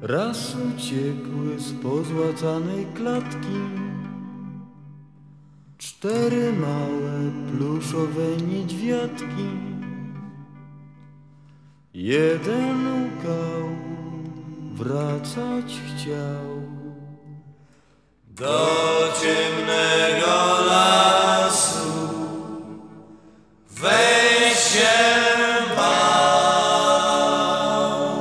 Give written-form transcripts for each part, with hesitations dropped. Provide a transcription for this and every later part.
Raz uciekły z pozłacanej klatki 4 małe pluszowe niedźwiadki. Jeden łkał, wracać chciał do ciemnego lasu, wejść się bał.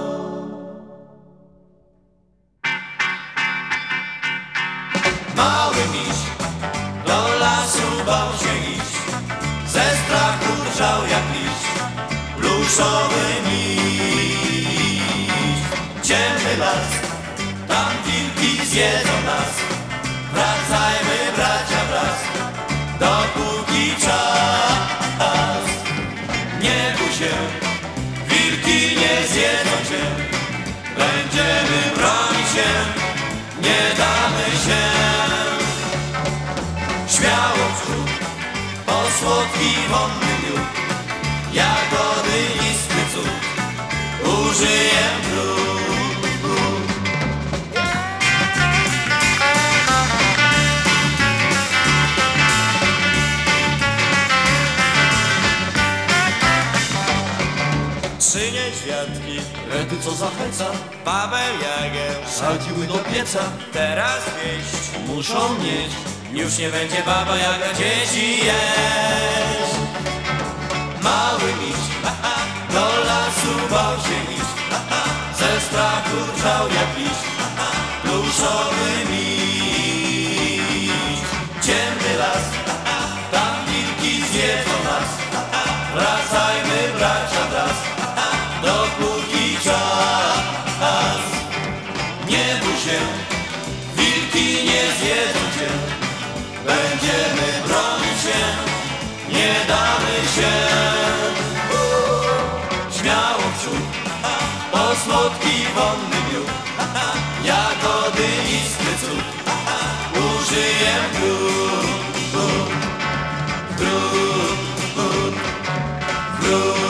Mały miś do lasu bał się iść, ze strachu drżał jak liść, pluszowy miś. Ciemny las, tam wilki zjedzą nas, wracajmy bracia wraz, dopóki czas. Nie bój się, wilki nie zjedzą cię, będziemy bronić się, nie damy się. Śmiało w przód, po słodki wonny miód, jagody istny cud, użyję drut. Trzy niedźwiadki, Redy co zachęca, babę Jagę sadziły do pieca. teraz wieść Muszą mieć, już nie będzie baba Jaga dzieci jeść. Mały miś do lasu bał się iść, ze strachu drżał jak liść, pluszowy miś. Ciemny las, tam wilki zjedzą nas, wracajmy bracia wraz, dopóki czas. Nie bój się, wilki nie zjedzą cię, będziemy bronić się, nie damy się. Śmiało w przód, po słodki wonny miód, jagody istny cud, użyję drut, drut, drut, drut.